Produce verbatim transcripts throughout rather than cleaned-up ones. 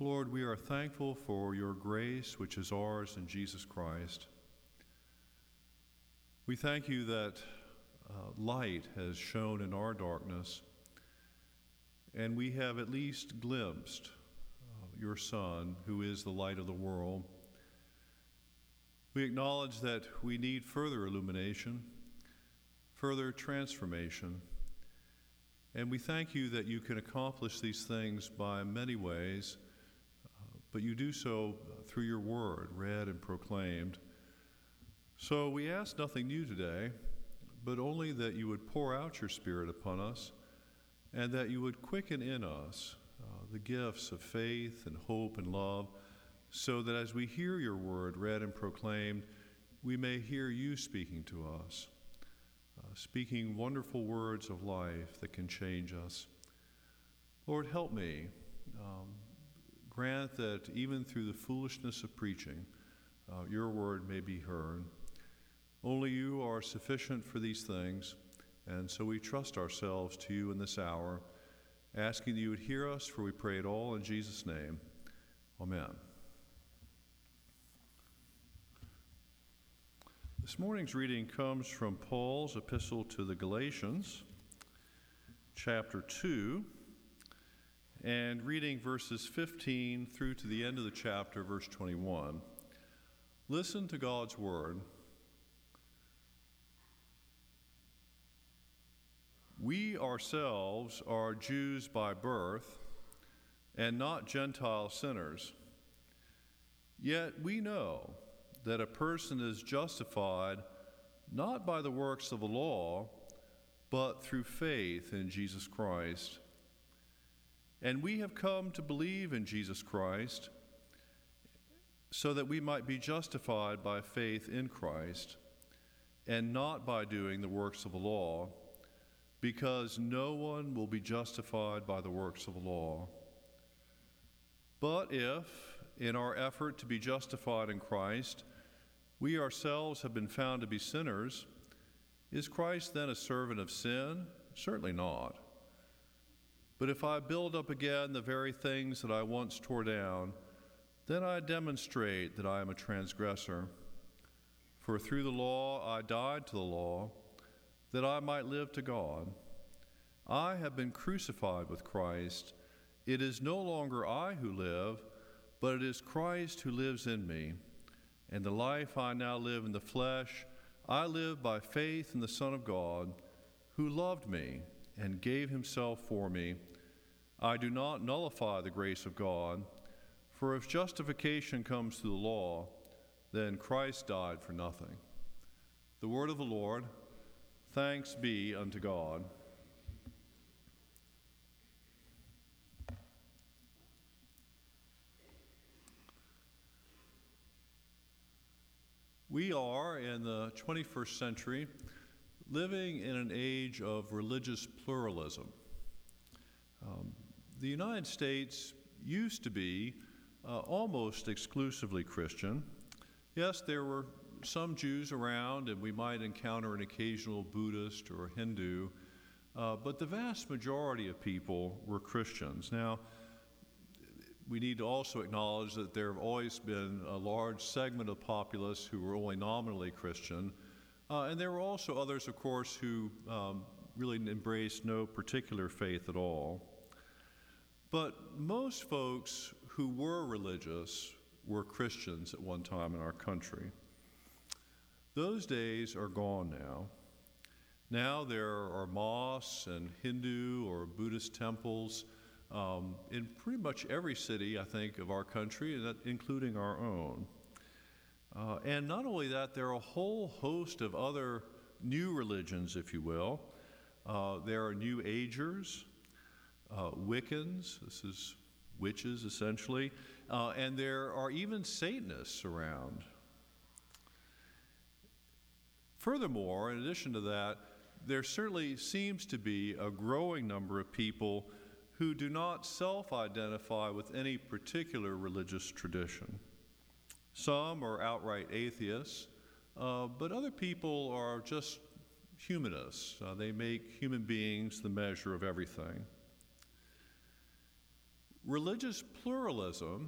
Lord, we are thankful for your grace, which is ours in Jesus Christ. We thank you that uh, light has shone in our darkness, and we have at least glimpsed uh, your Son, who is the light of the world. We acknowledge that we need further illumination, further transformation, and we thank you that you can accomplish these things by many ways, uh, but you do so through your word, read and proclaimed. So we ask nothing new today, but only that you would pour out your Spirit upon us and that you would quicken in us uh, the gifts of faith and hope and love, so that as we hear your word read and proclaimed, we may hear you speaking to us, uh, speaking wonderful words of life that can change us. Lord, help me. Um, grant that even through the foolishness of preaching, uh, your word may be heard. Only you are sufficient for these things, and so we trust ourselves to you in this hour, asking that you would hear us, for we pray it all in Jesus' name. Amen. This morning's reading comes from Paul's epistle to the Galatians, chapter two, and reading verses fifteen through to the end of the chapter, verse twenty-one. Listen to God's word. We ourselves are Jews by birth and not Gentile sinners. Yet we know that a person is justified not by the works of the law, but through faith in Jesus Christ. And we have come to believe in Jesus Christ so that we might be justified by faith in Christ and not by doing the works of the law, because no one will be justified by the works of the law. But if, in our effort to be justified in Christ, we ourselves have been found to be sinners, is Christ then a servant of sin? Certainly not. But if I build up again the very things that I once tore down, then I demonstrate that I am a transgressor. For through the law I died to the law, that I might live to God. I have been crucified with Christ. It is no longer I who live, but it is Christ who lives in me. And the life I now live in the flesh, I live by faith in the Son of God, who loved me and gave himself for me. I do not nullify the grace of God, for if justification comes through the law, then Christ died for nothing. The word of the Lord. Thanks be unto God. We are, in the twenty-first century, living in an age of religious pluralism. Um, the United States used to be uh, almost exclusively Christian. Yes, there were some Jews around, and we might encounter an occasional Buddhist or Hindu, uh, but the vast majority of people were Christians. Now, we need to also acknowledge that there have always been a large segment of populace who were only nominally Christian, uh, and there were also others, of course, who um, really embraced no particular faith at all. But most folks who were religious were Christians at one time in our country. Those days are gone now. Now there are mosques and Hindu or Buddhist temples um, in pretty much every city, I think, of our country, and that, including our own. Uh, and not only that, there are a whole host of other new religions, if you will. Uh, there are New Agers, uh, Wiccans, this is witches essentially, uh, and there are even Satanists around. Furthermore, in addition to that, there certainly seems to be a growing number of people who do not self-identify with any particular religious tradition. Some are outright atheists, uh, but other people are just humanists. Uh, they make human beings the measure of everything. Religious pluralism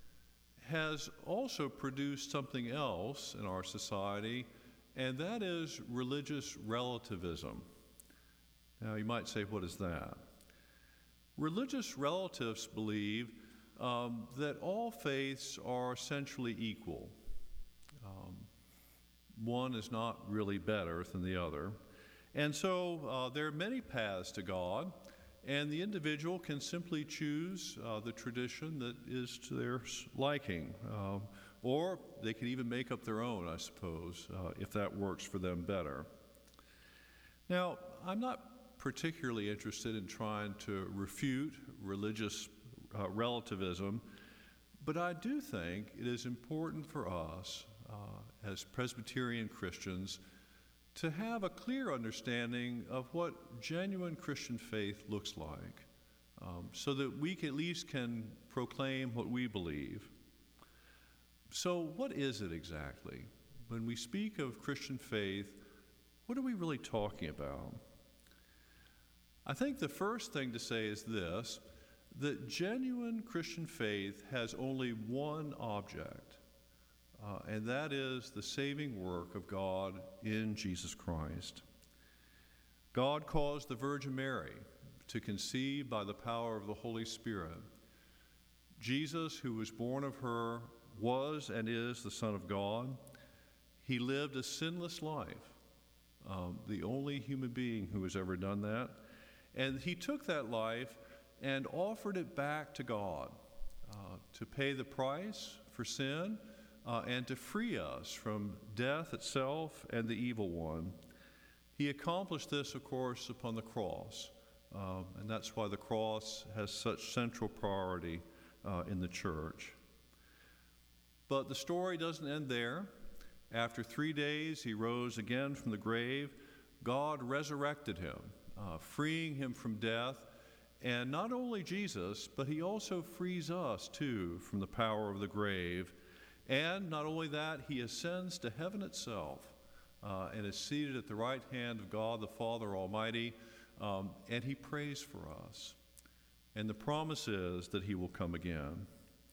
has also produced something else in our society, and that is religious relativism. Now, you might say, what is that? Religious relatives believe um, that all faiths are essentially equal. Um, one is not really better than the other. And so uh, there are many paths to God, and the individual can simply choose uh, the tradition that is to their liking. Uh, or they can even make up their own, I suppose, uh, if that works for them better. Now, I'm not particularly interested in trying to refute religious uh, relativism, but I do think it is important for us uh, as Presbyterian Christians to have a clear understanding of what genuine Christian faith looks like, um, so that we can, at least can proclaim what we believe. So what is it exactly? When we speak of Christian faith, what are we really talking about? I think the first thing to say is this, that genuine Christian faith has only one object, uh, and that is the saving work of God in Jesus Christ. God caused the Virgin Mary to conceive by the power of the Holy Spirit. Jesus, who was born of her, was and is the Son of God. He lived a sinless life, um, the only human being who has ever done that. And he took that life and offered it back to God uh, to pay the price for sin uh, and to free us from death itself and the evil one. He accomplished this, of course, upon the cross, um, and that's why the cross has such central priority uh, in the church. But the story doesn't end there. After three days, he rose again from the grave. God resurrected him, uh, freeing him from death. And not only Jesus, but he also frees us, too, from the power of the grave. And not only that, he ascends to heaven itself uh, and is seated at the right hand of God the Father Almighty, um, and he prays for us. And the promise is that he will come again.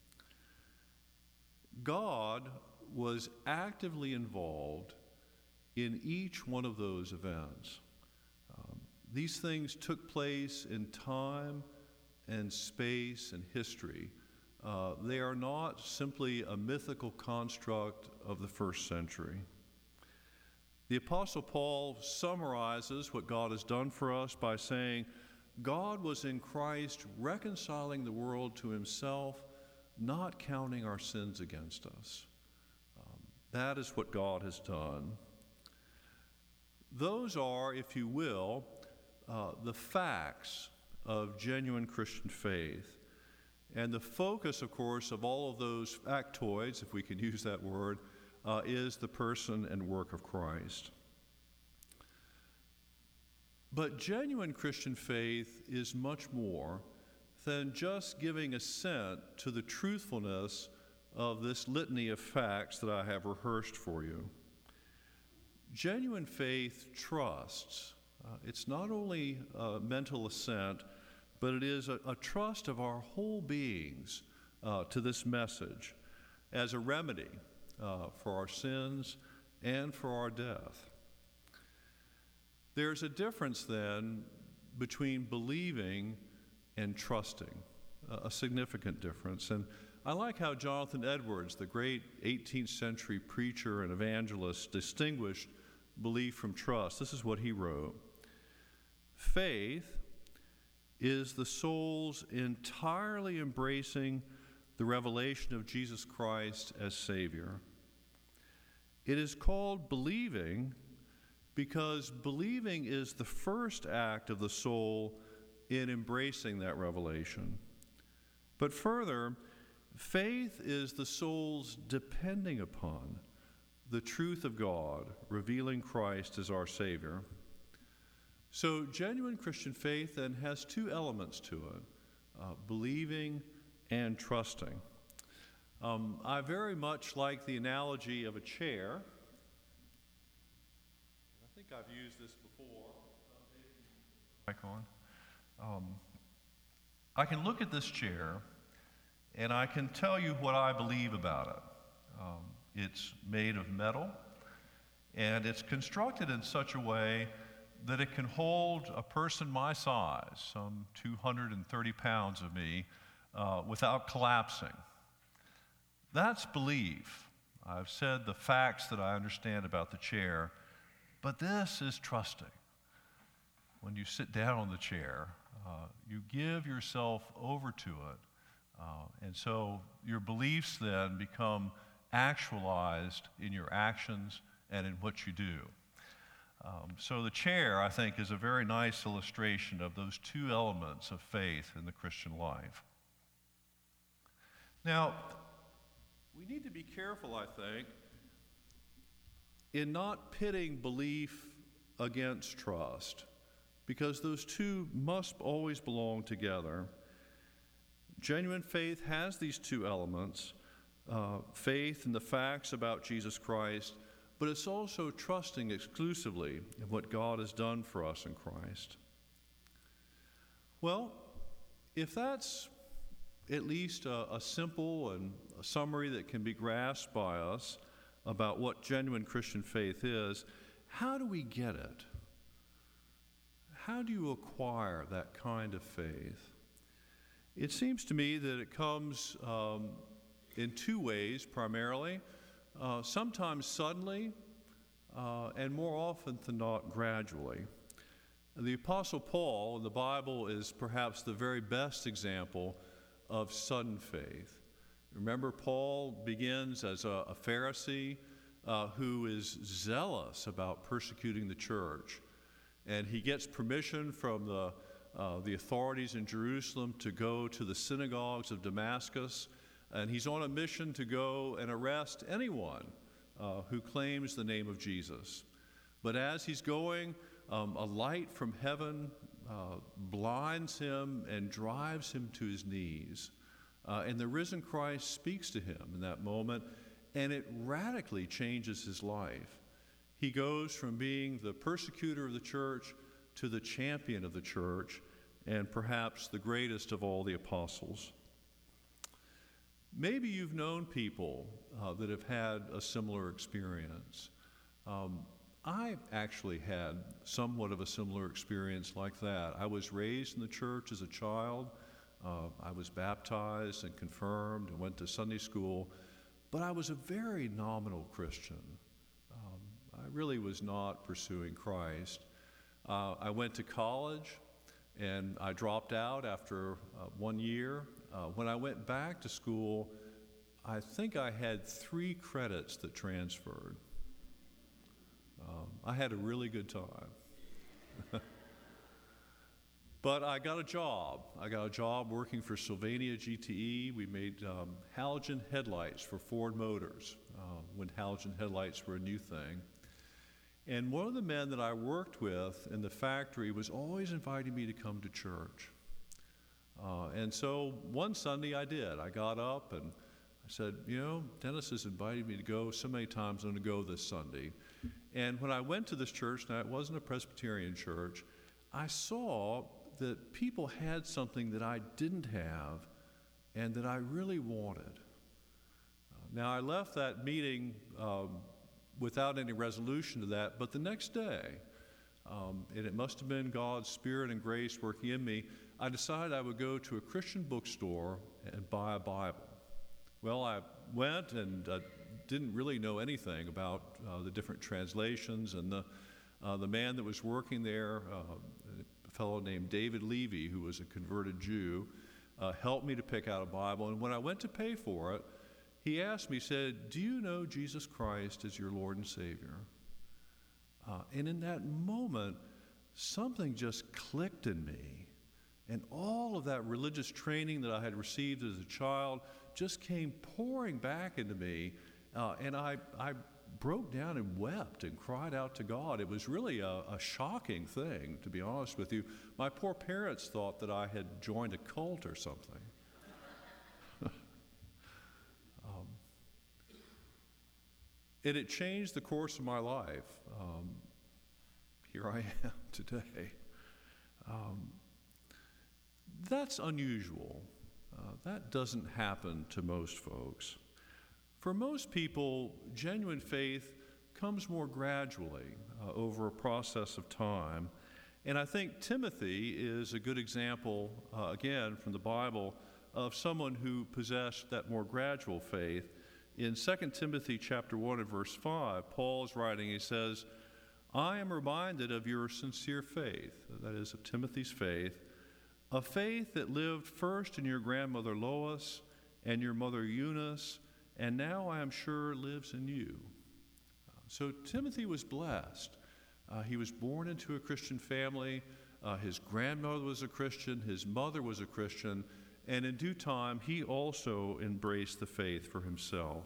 God was actively involved in each one of those events. Um, these things took place in time and space and history. Uh, they are not simply a mythical construct of the first century. The Apostle Paul summarizes what God has done for us by saying, God was in Christ reconciling the world to himself, not counting our sins against us. Um, that is what God has done. Those are, if you will, uh, the facts of genuine Christian faith. And the focus, of course, of all of those factoids, if we can use that word, uh, is the person and work of Christ. But genuine Christian faith is much more than just giving assent to the truthfulness of this litany of facts that I have rehearsed for you. Genuine faith trusts. Uh, it's not only uh, mental assent, but it is a, a trust of our whole beings uh, to this message as a remedy uh, for our sins and for our death. There's a difference then between believing and trusting, a significant difference. And I like how Jonathan Edwards, the great eighteenth century preacher and evangelist, distinguished belief from trust. This is what he wrote. Faith is the soul's entirely embracing the revelation of Jesus Christ as Savior. It is called believing because believing is the first act of the soul in embracing that revelation. But further, faith is the soul's depending upon the truth of God, revealing Christ as our Savior. So genuine Christian faith then has two elements to it, uh, believing and trusting. Um, I very much like the analogy of a chair. I think I've used this before. Mic on. Um, I can look at this chair and I can tell you what I believe about it. Um, it's made of metal, and it's constructed in such a way that it can hold a person my size, some two hundred thirty pounds of me, uh, without collapsing. That's belief. I've said the facts that I understand about the chair, but this is trusting. When you sit down on the chair, uh, you give yourself over to it, uh, and so your beliefs then become actualized in your actions and in what you do. Um, so the chair, I think, is a very nice illustration of those two elements of faith in the Christian life. Now, we need to be careful, I think, in not pitting belief against trust, because those two must always belong together. Genuine faith has these two elements, uh, faith in the facts about Jesus Christ, but it's also trusting exclusively in what God has done for us in Christ. Well, if that's at least a, a simple and a summary that can be grasped by us about what genuine Christian faith is, how do we get it? How do you acquire that kind of faith? It seems to me that it comes um, in two ways primarily. Uh, sometimes suddenly, uh, and more often than not, gradually. The Apostle Paul in the Bible is perhaps the very best example of sudden faith. Remember, Paul begins as a, a Pharisee uh, who is zealous about persecuting the church. And he gets permission from the, uh, the authorities in Jerusalem to go to the synagogues of Damascus. And he's on a mission to go and arrest anyone uh, who claims the name of Jesus. But as he's going, um, a light from heaven uh, blinds him and drives him to his knees. Uh, and the risen Christ speaks to him in that moment, and it radically changes his life. He goes from being the persecutor of the church to the champion of the church, and perhaps the greatest of all the apostles. Maybe you've known people uh, that have had a similar experience. Um, I actually had somewhat of a similar experience like that. I was raised in the church as a child. Uh, I was baptized and confirmed and went to Sunday school, but I was a very nominal Christian. Um, I really was not pursuing Christ. Uh, I went to college, and I dropped out after uh, one year. Uh, when I went back to school, I think I had three credits that transferred. Um, I had a really good time. But I got a job. I got a job working for Sylvania G T E. We made um, halogen headlights for Ford Motors uh, when halogen headlights were a new thing. And one of the men that I worked with in the factory was always inviting me to come to church. Uh, and so one Sunday I did. I got up and I said, you know, Dennis has invited me to go so many times, I'm going to go this Sunday. And when I went to this church, now it wasn't a Presbyterian church, I saw that people had something that I didn't have and that I really wanted. Uh, now I left that meeting um, without any resolution to that, but the next day, um, and it must have been God's Spirit and grace working in me, I decided I would go to a Christian bookstore and buy a Bible. Well, I went and uh, didn't really know anything about uh, the different translations, and the, uh, the man that was working there, uh, a fellow named David Levy, who was a converted Jew, uh, helped me to pick out a Bible. And when I went to pay for it, he asked me, he said, do you know Jesus Christ as your Lord and Savior? Uh, and in that moment, something just clicked in me. And all of that religious training that I had received as a child just came pouring back into me. Uh, and I, I broke down and wept and cried out to God. It was really a, a shocking thing, to be honest with you. My poor parents thought that I had joined a cult or something. um, and it changed the course of my life. Um, here I am today. Um, That's unusual. Uh, that doesn't happen to most folks. For most people, genuine faith comes more gradually uh, over a process of time. And I think Timothy is a good example, uh, again, from the Bible, of someone who possessed that more gradual faith. In Second Timothy chapter one and verse five, Paul is writing, he says, I am reminded of your sincere faith, that is, of Timothy's faith, a faith that lived first in your grandmother Lois and your mother Eunice, and now I am sure lives in you. So Timothy was blessed. Uh, he was born into a Christian family. Uh, his grandmother was a Christian. His mother was a Christian. And in due time, he also embraced the faith for himself.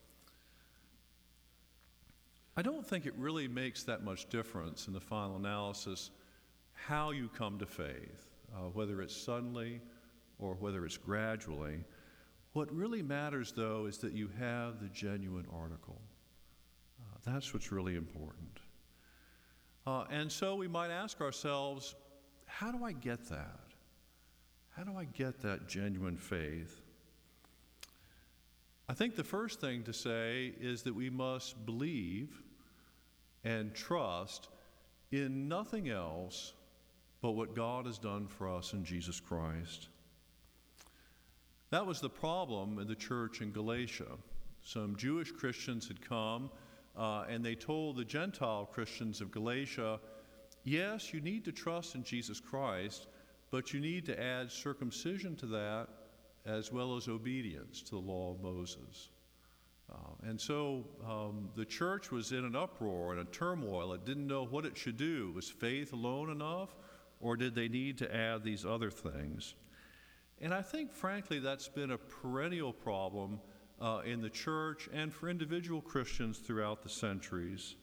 I don't think it really makes that much difference in the final analysis how you come to faith, uh, whether it's suddenly or whether it's gradually. What really matters, though, is that you have the genuine article. Uh, that's what's really important. Uh, and so we might ask ourselves, how do I get that? How do I get that genuine faith? I think the first thing to say is that we must believe and trust in nothing else but what God has done for us in Jesus Christ. That was the problem in the church in Galatia. Some Jewish Christians had come uh, and they told the Gentile Christians of Galatia, yes, you need to trust in Jesus Christ, but you need to add circumcision to that as well as obedience to the law of Moses. Uh, and so um, the church was in an uproar and a turmoil. It didn't know what it should do. Was faith alone enough, or did they need to add these other things? And I think, frankly, that's been a perennial problem uh, in the church and for individual Christians throughout the centuries.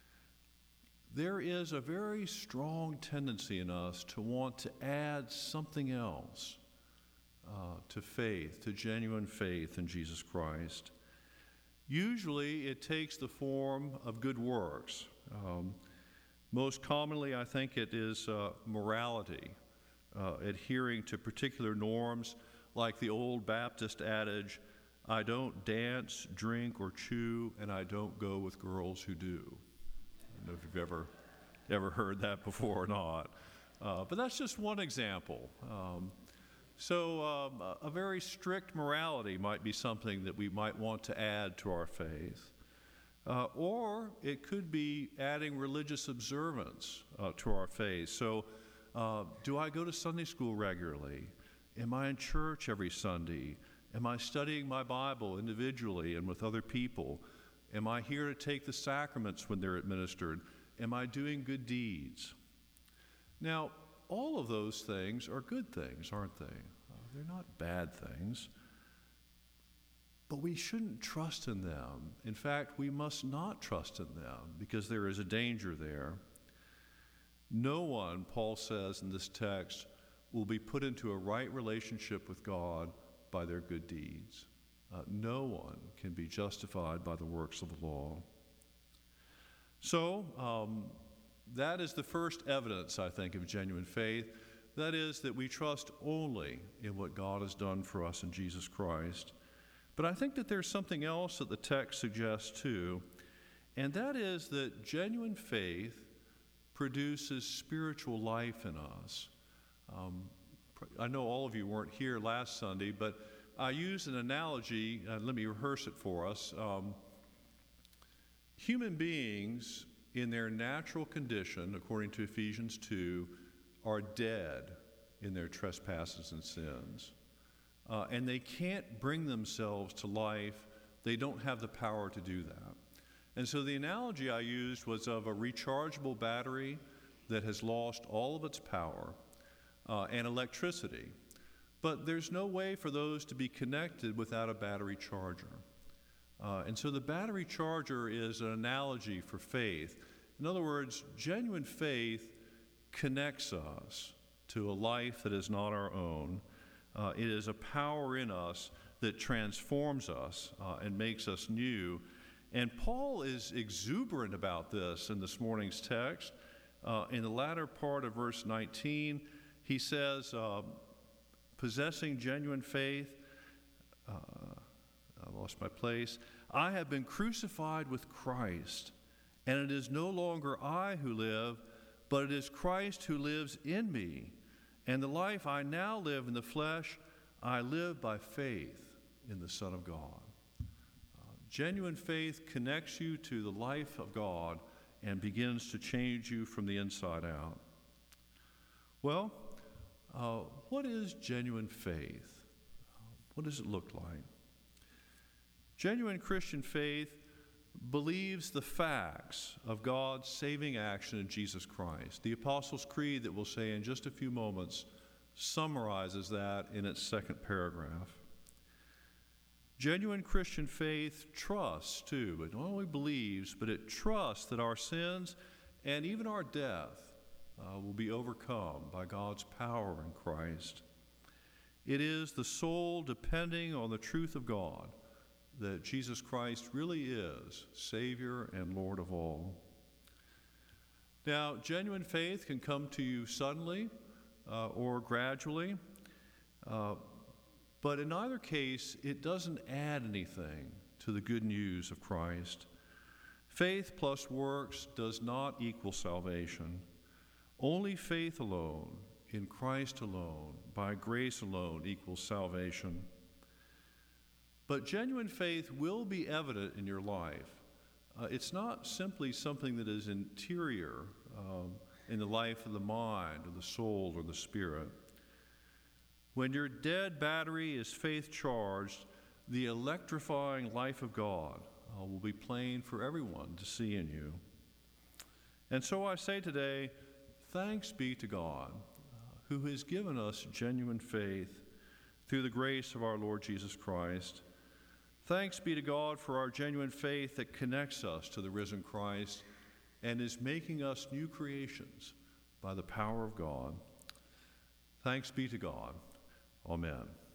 There is a very strong tendency in us to want to add something else uh, to faith, to genuine faith in Jesus Christ. Usually it takes the form of good works. Um, most commonly, I think it is uh, morality, uh, adhering to particular norms, like the old Baptist adage, I don't dance, drink, or chew, and I don't go with girls who do. I don't know if you've ever, ever heard that before or not. Uh, but that's just one example. Um, so um, a, a very strict morality might be something that we might want to add to our faith. Uh, or it could be adding religious observance uh, to our faith. So uh, do I go to Sunday school regularly? Am I in church every Sunday? Am I studying my Bible individually and with other people? Am I here to take the sacraments when they're administered? Am I doing good deeds? Now, all of those things are good things, aren't they? Uh, they're not bad things. But we shouldn't trust in them. In fact, we must not trust in them because there is a danger there. No one, Paul says in this text, will be put into a right relationship with God by their good deeds. Uh, no one can be justified by the works of the law. So, um, that is the first evidence, I think, of genuine faith. That is that we trust only in what God has done for us in Jesus Christ. But I think that there's something else that the text suggests too, and that is that genuine faith produces spiritual life in us. Um, I know all of you weren't here last Sunday, but I used an analogy, uh, let me rehearse it for us. Um, human beings in their natural condition, according to Ephesians two, are dead in their trespasses and sins. Uh, and they can't bring themselves to life. They don't have the power to do that. And so the analogy I used was of a rechargeable battery that has lost all of its power uh, and electricity. But there's no way for those to be connected without a battery charger. Uh, and so the battery charger is an analogy for faith. In other words, genuine faith connects us to a life that is not our own. Uh, it is a power in us that transforms us uh, and makes us new. And Paul is exuberant about this in this morning's text. Uh, in the latter part of verse nineteen, he says, uh, possessing genuine faith, uh, I lost my place. I have been crucified with Christ, and it is no longer I who live, but it is Christ who lives in me. And the life I now live in the flesh, I live by faith in the Son of God. Uh, genuine faith connects you to the life of God and begins to change you from the inside out. Well, uh, what is genuine faith? What does it look like? Genuine Christian faith believes the facts of God's saving action in Jesus Christ. The Apostles' Creed that we'll say in just a few moments summarizes that in its second paragraph. Genuine Christian faith trusts, too. It not only believes, but it trusts that our sins and even our death uh, will be overcome by God's power in Christ. It is the soul depending on the truth of God that Jesus Christ really is Savior and Lord of all. Now, genuine faith can come to you suddenly uh, or gradually, uh, but in either case, it doesn't add anything to the good news of Christ. Faith plus works does not equal salvation. Only faith alone, in Christ alone, by grace alone, equals salvation. But genuine faith will be evident in your life. Uh, it's not simply something that is interior um, in the life of the mind or the soul or the spirit. When your dead battery is faith charged, the electrifying life of God uh, will be plain for everyone to see in you. And so I say today, thanks be to God, uh, who has given us genuine faith through the grace of our Lord Jesus Christ. Thanks be to God for our genuine faith that connects us to the risen Christ and is making us new creations by the power of God. Thanks be to God. Amen.